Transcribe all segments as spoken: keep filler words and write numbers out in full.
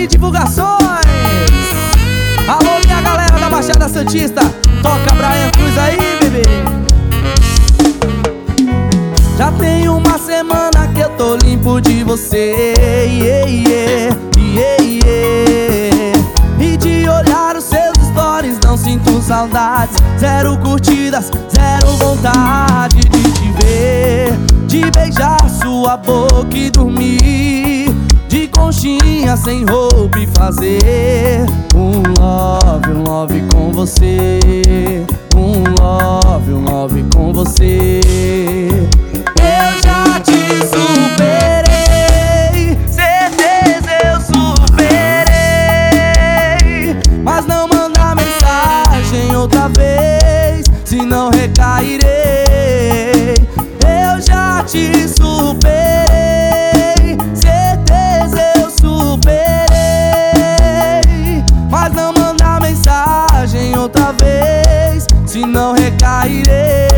e divulgações. Alô, minha galera da Baixada Santista, toca Brian Cruz aí, bebê. Já tem uma semana que eu tô limpo de você, yeah, yeah, yeah, yeah. E de olhar os seus stories não sinto saudades. Zero curtidas, zero vontade de te ver, de beijar sua boca e dormir de conchinha sem roupa e fazer um love, um love com você. Um love, um love com você. Eu já te superei, certeza eu superei. Mas não manda mensagem outra vez, senão recairei. Eu já te superei, certeza eu superei. Mas não manda mensagem outra vez, senão recairei.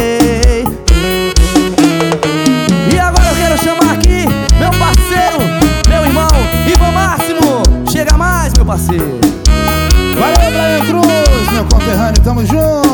E agora eu quero chamar aqui meu parceiro, meu irmão Ivan Máximo. Chega mais, meu parceiro. Valeu, Brian Cruz, meu conterrâneo, tamo junto.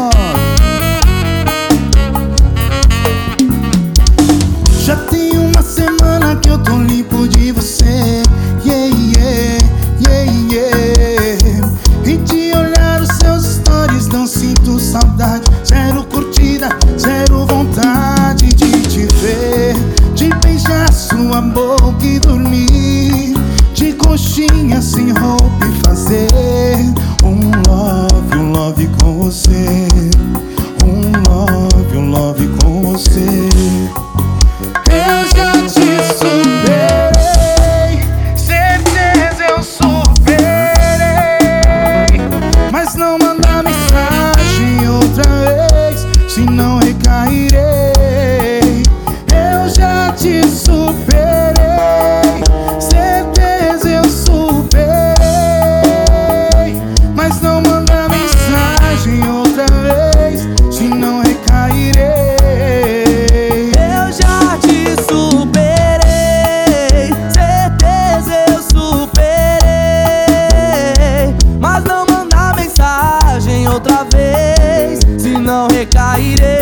Já tem uma semana que eu tô limpo de você, yeah, yeah, yeah, yeah. E de olhar os seus stories não sinto saudade. Zero curtida, zero vontade de te ver, de beijar sua boca e dormir de conchinha sem roupa e fazer um love, um love com você. Um love, um love com você. Eu já te superei, certeza eu superei. Mas não manda mensagem outra vez, senão recairei. Eu já te superei, certeza eu superei. Mas não manda mensagem outra vez, senão recairei. Outra vez, se não recairei.